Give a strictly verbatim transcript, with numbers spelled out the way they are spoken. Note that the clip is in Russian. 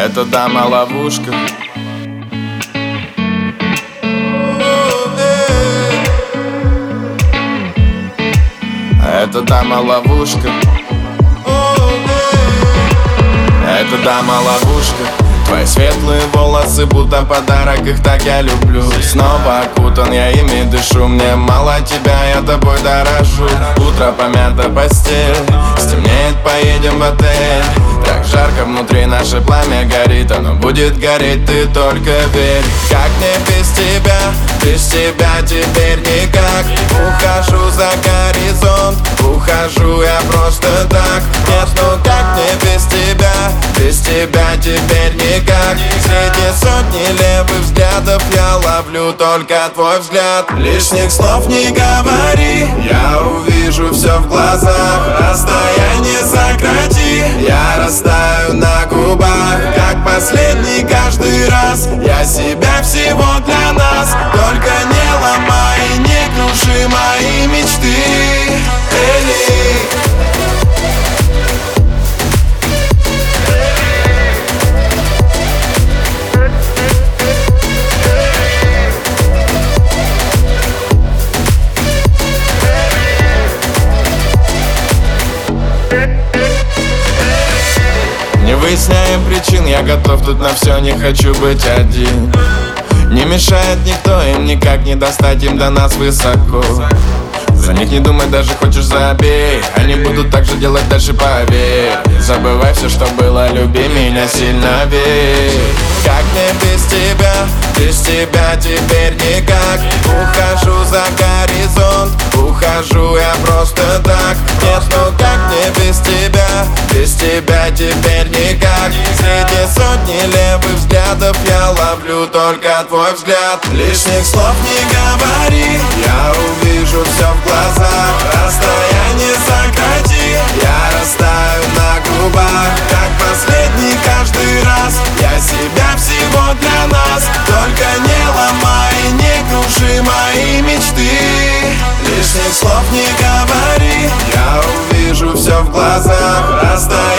эта дама ловушка. Эта дама ловушка. Эта дама ловушка. Твои светлые волосы, будто подарок, их так я люблю. Снова окутан, я ими дышу. Мне мало тебя, я тобой дорожу. Утро помята постель, стемнеет, поедем в отель. Так жарко внутри, наше пламя горит. Оно будет гореть, ты только верь. Как мне без тебя, без тебя теперь никак. Ухожу за горизонт, ухожу я просто так. Нет, ну как мне без тебя, без тебя теперь никак. Среди сотни левых взглядов я ловлю только твой взгляд. Лишних слов не говори, я увижу все в глазах. Расстояние сократи, я растаю на губах. Как последний каждый раз, я себя всего для нас. Только не ломай и не круши мои мечты, Элли. Не выясняем причин, я готов тут на все, не хочу быть один. Не мешает никто, им никак не достать, им до нас высоко. За них не думай, даже хочешь забей. Они будут так же делать дальше, поверь. Забывай все, что было, люби меня сильно, верь. Как мне без тебя, без тебя теперь никак. Ухожу за горизонт, ухожу я просто так. Нет, ну как мне без тебя, без тебя теперь никак. Среди сотни левых взглядов я ловлю только твой взгляд. Лишних слов не говори, я увижу все в глазах. Расстояние сократи, я растаю на губах. Как последний каждый раз, я себя всего для нас. Только не ломай и не круши мои мечты. Лишних слов не говори, я увижу все в глазах. Расстояние